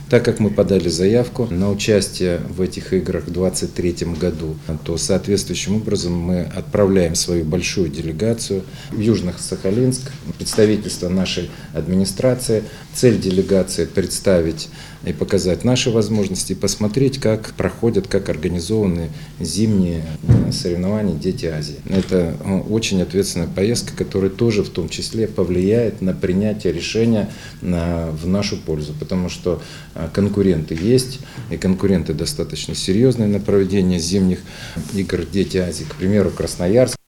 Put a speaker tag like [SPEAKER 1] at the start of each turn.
[SPEAKER 1] Так как мы подали заявку на участие в этих играх в 2023 году, то соответствующим образом мы отправляем свою большую делегацию в Южно-Сахалинск, представительство нашей администрации. Цель делегации – представить и показать наши возможности, посмотреть, как проходят, как организованы зимние соревнования «Дети Азии». Это очень ответственная поездка, которая тоже в том числе повлияет на принятие решения в нашу пользу, потому что конкуренты есть, и конкуренты достаточно серьезные на проведение зимних игр «Дети Азии», к примеру, Красноярск.